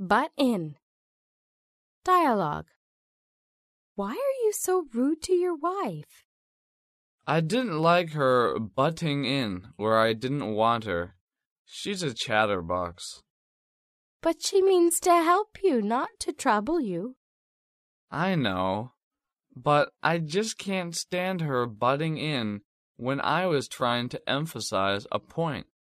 butt in. Dialogue. Why are you so rude to your wife? I didn't like her butting in where I didn't want her. She's a chatterbox. But she means to help you, not to trouble you. I know, but I just can't stand her butting in when I was trying to emphasize a point.